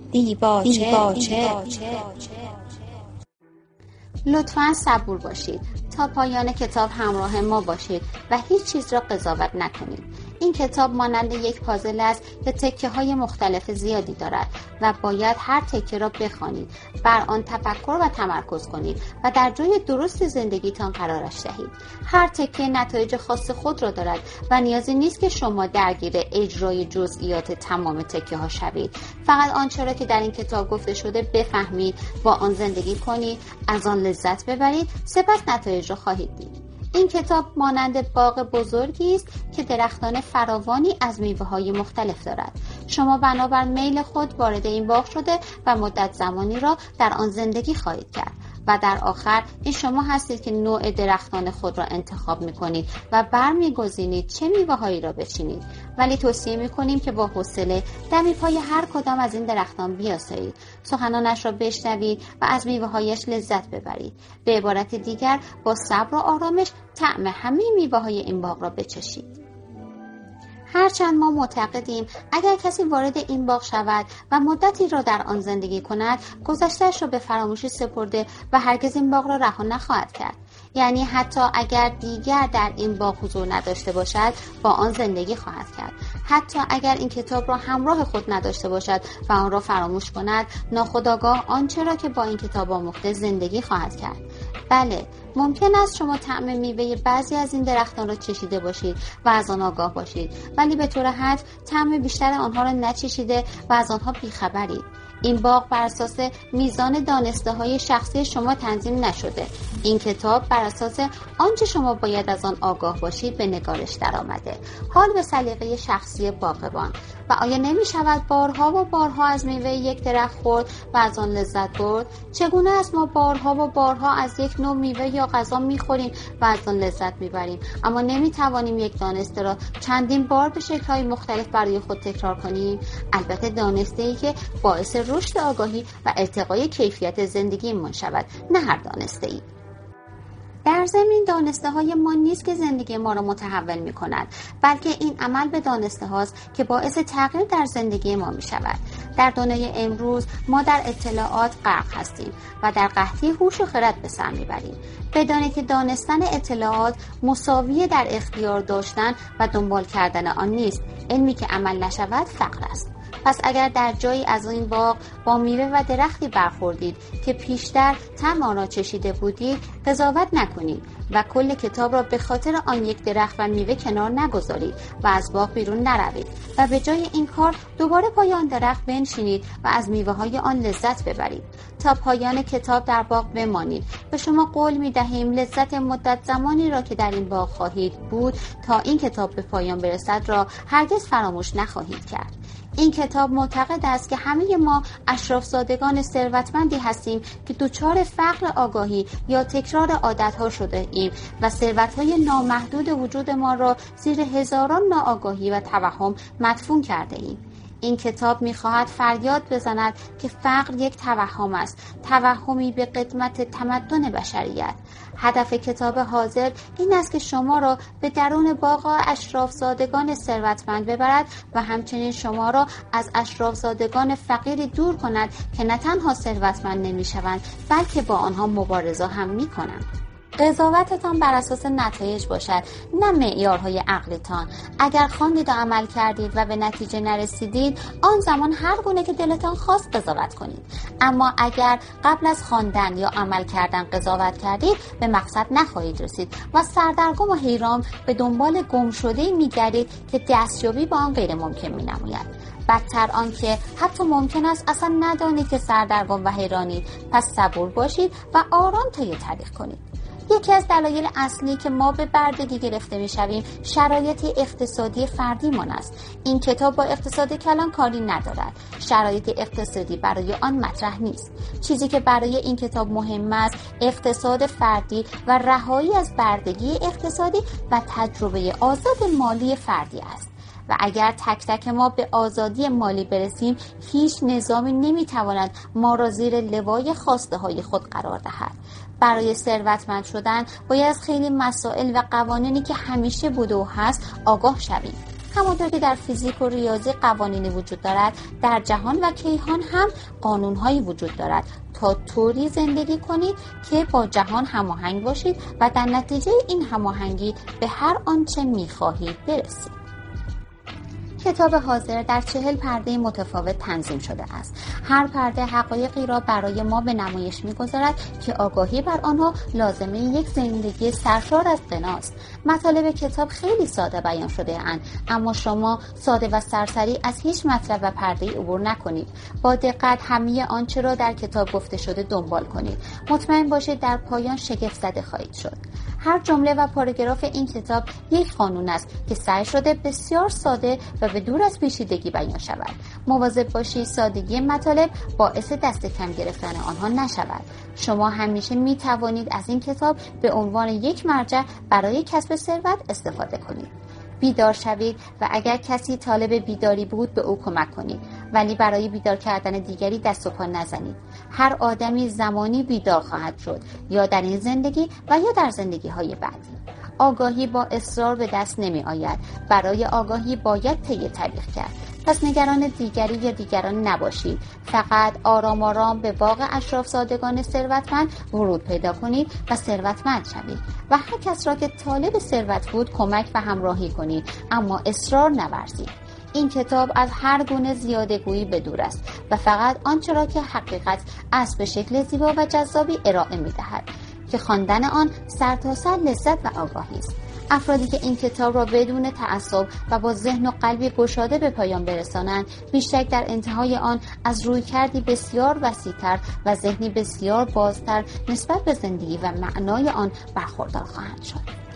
دیباچه. لطفاً صبور باشید تا پایان کتاب همراه ما باشید و هیچ چیز را قضاوت نکنید. این کتاب مانند یک پازل است که تکه‌های مختلف زیادی دارد و باید هر تکه را بخوانید، بر آن تفکر و تمرکز کنید و در جای درست زندگیتان قرارش دهید. هر تکه نتایج خاص خود را دارد و نیازی نیست که شما درگیر اجرای جزئیات تمام تکه‌ها شوید. فقط آنچه را که در این کتاب گفته شده بفهمید، با آن زندگی کنید، از آن لذت ببرید، سپس نتایج را خواهید دید. این کتاب مانند باغ بزرگی است که درختان فراوانی از میوه‌های مختلف دارد. شما بنابر میل خود وارد این باغ شده و مدت زمانی را در آن زندگی خواهید کرد و در آخر این شما هستید که نوع درختان خود را انتخاب می‌کنید و برمی‌گزینید چه میوه‌هایی را بچینید. ولی توصیه می‌کنیم که با حوصله دمی پای هر کدام از این درختان بیاسایید، سخنانش را بشنوید و از میوه‌هایش لذت ببرید. به عبارت دیگر با صبر و آرامش طعم همه میوه‌های این باغ را بچشید. هرچند ما معتقدیم اگر کسی وارد این باغ شود و مدتی را در آن زندگی کند، گذشته‌اش را به فراموشی سپرده و هرگز این باغ را رها نخواهد کرد. یعنی حتی اگر دیگر در این باغ حضور نداشته باشد، با آن زندگی خواهد کرد. حتی اگر این کتاب را همراه خود نداشته باشد و آن را فراموش کند، ناخودآگاه آنچه را که با این کتاب آموخته زندگی خواهد کرد. بله، ممکن است شما طعم میوه بعضی از این درختان را چشیده باشید و از آن آگاه باشید، ولی به طور حد طعم بیشتر آنها را نچشیده و از آنها بیخبرید. این باغ بر اساس میزان دانسته‌های شخصی شما تنظیم نشده. این کتاب بر اساس آنچه شما باید از آن آگاه باشید به نگارش درآمده. حال به سلیقه شخصی باغبان. و آیا نمی شود بارها و بارها از میوه یک درخت خورد و از آن لذت برد؟ چگونه است ما بارها و بارها از یک نوع میوه یا غذا میخوریم و از آن لذت میبریم، اما نمی توانیم یک دانسته را چندین بار به شکل‌های مختلف برای خود تکرار کنیم؟ البته دانسته‌ای که باعث رشد آگاهی و ارتقای کیفیت زندگیمان شود، نه هر دانسته‌ای. در ضمن دانسته های ما نیست که زندگی ما را متحول می کند، بلکه این عمل به دانسته هاست که باعث تغییر در زندگی ما می شود. در دنیای امروز ما در اطلاعات غرق هستیم و در قحطی هوش و خرد به سر می بریم. بدانید که دانستن اطلاعات مساوی در اختیار داشتن و دنبال کردن آن نیست. علمی که عمل نشود فقر است. پس اگر در جایی از این باغ با میوه و درختی برخوردید که پیشتر طعم آن را چشیده بودید، قضاوت نکنید و کل کتاب را به خاطر آن یک درخت و میوه کنار نگذارید و از باغ بیرون نروید و به جای این کار دوباره پای آن درخت بنشینید و از میوه‌های آن لذت ببرید. تا پایان کتاب در باغ بمانید. به شما قول می‌دهیم لذت مدت زمانی را که در این باغ خواهید بود تا این کتاب به پایان برسد را هرگز فراموش نخواهید کرد. این کتاب معتقد است که همه ما اشرافزادگان ثروتمندی هستیم که دچار فقر آگاهی یا تکرار عادت‌ها شده ایم و ثروت‌های نامحدود وجود ما را زیر هزاران ناآگاهی و توهم مدفون کرده ایم. این کتاب می‌خواهد فریاد بزند که فقر یک توهم است، توهمی به قدمت تمدن بشریت. هدف کتاب حاضر این است که شما را به درون باغ اشرافزادگان ثروتمند ببرد و همچنین شما را از اشرافزادگان فقیری دور کند که نه تنها ثروتمند نمی‌شوند بلکه با آنها مبارزه هم می‌کنند. قضاوتتان بر اساس نتایج باشد، نه معیارهای عقلیتان. اگر خواندید و عمل کردید و به نتیجه نرسیدید، آن زمان هر گونه که دلتان خواست قضاوت کنید. اما اگر قبل از خواندن یا عمل کردن قضاوت کردید، به مقصد نخواهید رسید و سردرگم و حیران به دنبال گم شده‌ای می‌گردید که دستیابی به آن غیر ممکن می‌نماید. بدتر آن که حتی ممکن است اصلا ندانید که سردرگم و حیرانید. پس صبور باشید و آرام طی طریق کنید. یکی از دلایل اصلی که ما به بردگی گرفته می‌شویم شرایط اقتصادی فردیمان است. این کتاب با اقتصاد کلان کاری ندارد. شرایط اقتصادی برای آن مطرح نیست. چیزی که برای این کتاب مهم است اقتصاد فردی و رهایی از بردگی اقتصادی و تجربه آزاد مالی فردی است. و اگر تک تک ما به آزادی مالی برسیم، هیچ نظامی نمیتواند ما را زیر لوای خواسته های خود قرار دهد. برای ثروتمند شدن باید از خیلی مسائل و قوانینی که همیشه بوده و هست آگاه شویم. همانطور که در فیزیک و ریاضی قوانینی وجود دارد، در جهان و کیهان هم قانون‌هایی وجود دارد تا طوری زندگی کنید که با جهان هماهنگ باشید و در نتیجه این هماهنگی به هر آنچه می‌خواهید برسید. کتاب حاضر در 40 پرده متفاوت تنظیم شده است. هر پرده حقایقی را برای ما به نمایش می‌گذارد که آگاهی بر آنها لازمه یک زندگی سرشار از غناست. مطالب کتاب خیلی ساده بیان شده اند، اما شما ساده و سرسری از هیچ مطلب و پرده‌ای عبور نکنید. با دقت همه آنچه را در کتاب گفته شده دنبال کنید. مطمئن باشید در پایان شگفت زده خواهید شد. هر جمله و پاراگراف این کتاب یک قانون است که سعی شده بسیار ساده و به دور از پیچیدگی بیان شود. مواظب باشید سادگی مطالب باعث دست کم گرفتن آنها نشود. شما همیشه می توانید از این کتاب به عنوان یک مرجع برای کسب ثروت استفاده کنید. بیدار شوید و اگر کسی طالب بیداری بود به او کمک کنید، ولی برای بیدار کردن دیگری دست و پا نزنید. هر آدمی زمانی بیدار خواهد شد، یا در این زندگی و یا در زندگی‌های بعدی. آگاهی با اصرار به دست نمی آید. برای آگاهی باید طی طریق کرد. پس نگران دیگری یا دیگران نباشید. فقط آرام آرام به باغ اشراف زادگان ثروتمند ورود پیدا کنید و ثروتمند شوید و هر کس را که طالب ثروت بود کمک و همراهی کنید، اما اصرار نورزید. این کتاب از هر گونه زیاده‌گویی به دور است و فقط آنچه را که حقیقت است به شکل زیبا و جذابی ارائه می‌دهد که خواندن آن سرتاسر لذت و آگاهی است. افرادی که این کتاب را بدون تعصب و با ذهن و قلبی گشاده به پایان برسانند، بیشک در انتهای آن از رویکردی بسیار وسیع‌تر و ذهنی بسیار بازتر نسبت به زندگی و معنای آن برخوردار خواهند شد.